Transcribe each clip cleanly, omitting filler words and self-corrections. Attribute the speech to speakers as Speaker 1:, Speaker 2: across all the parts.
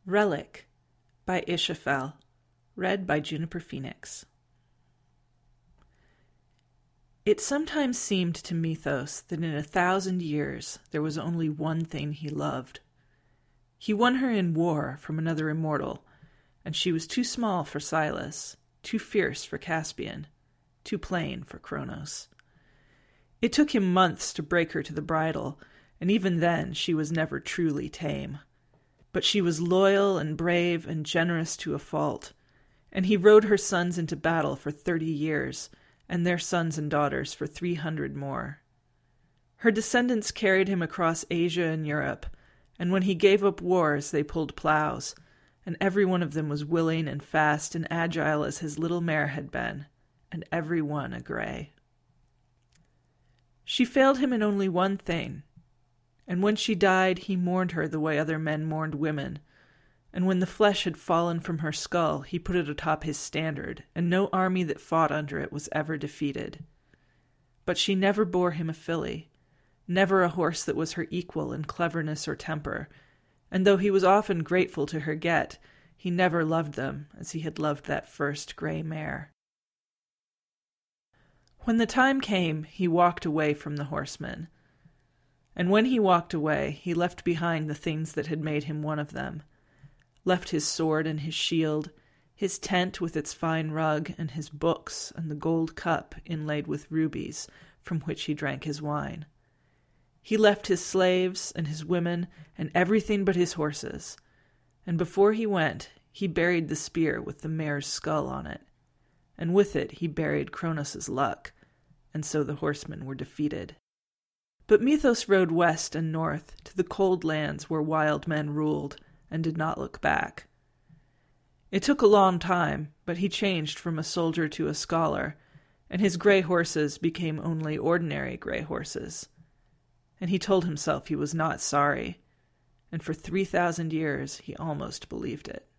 Speaker 1: Relic by Ishafel, read by Juniper Phoenix. It sometimes seemed to Mithos that in 1,000 years there was only one thing he loved. He won her in war from another immortal, and she was too small for Silas, too fierce for Caspian, too plain for Kronos. It took him months to break her to the bridle, and even then she was never truly tame. But she was loyal and brave and generous to a fault, and he rode her sons into battle for 30 years, and their sons and daughters for 300 more. Her descendants carried him across Asia and Europe, and when he gave up wars they pulled plows, and every one of them was willing and fast and agile as his little mare had been, and every one a gray. She failed him in only one thing, and when she died he mourned her the way other men mourned women, and when the flesh had fallen from her skull he put it atop his standard, and no army that fought under it was ever defeated. But she never bore him a filly, never a horse that was her equal in cleverness or temper, and though he was often grateful to her get, he never loved them as he had loved that first gray mare. When the time came, he walked away from the horsemen. And when he walked away, he left behind the things that had made him one of them, left his sword and his shield, his tent with its fine rug, and his books, and the gold cup inlaid with rubies, from which he drank his wine. He left his slaves and his women and everything but his horses, and before he went, he buried the spear with the mare's skull on it, and with it he buried Kronos' luck, and so the horsemen were defeated. But Mithos rode west and north to the cold lands where wild men ruled, and did not look back. It took a long time, but he changed from a soldier to a scholar, and his gray horses became only ordinary gray horses. And he told himself he was not sorry, and for 3,000 years he almost believed it.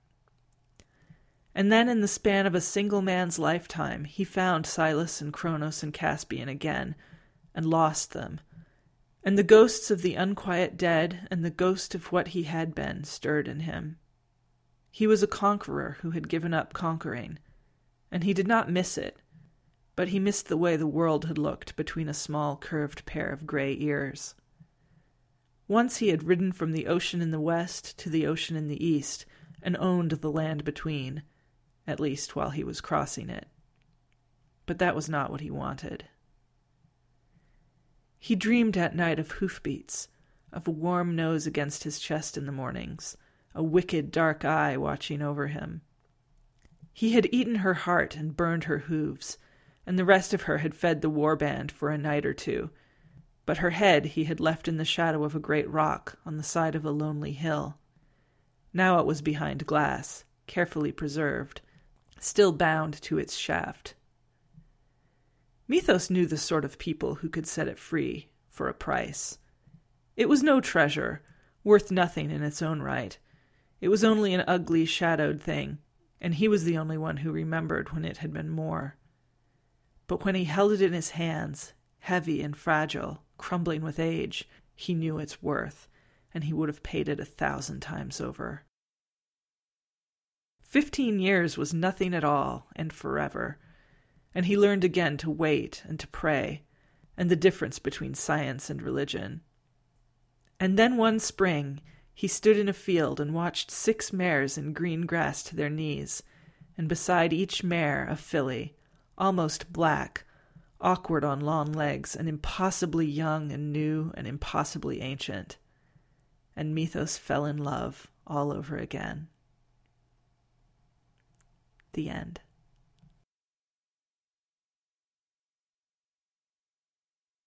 Speaker 1: And then in the span of a single man's lifetime he found Silas and Kronos and Caspian again, and lost them, and the ghosts of the unquiet dead and the ghost of what he had been stirred in him. He was a conqueror who had given up conquering, and he did not miss it, but he missed the way the world had looked between a small curved pair of gray ears. Once he had ridden from the ocean in the west to the ocean in the east, and owned the land between, at least while he was crossing it. But that was not what he wanted. He dreamed at night of hoofbeats, of a warm nose against his chest in the mornings, a wicked dark eye watching over him. He had eaten her heart and burned her hooves, and the rest of her had fed the war band for a night or two, but her head he had left in the shadow of a great rock on the side of a lonely hill. Now it was behind glass, carefully preserved, still bound to its shaft. Mithos knew the sort of people who could set it free for a price. It was no treasure, worth nothing in its own right. It was only an ugly, shadowed thing, and he was the only one who remembered when it had been more. But when he held it in his hands, heavy and fragile, crumbling with age, he knew its worth, and he would have paid it 1,000 times over. 15 years was nothing at all, and forever, and he learned again to wait and to pray, and the difference between science and religion. And then one spring he stood in a field and watched 6 mares in green grass to their knees, and beside each mare a filly, almost black, awkward on long legs, and impossibly young and new and impossibly ancient. And Mithos fell in love all over again. The end.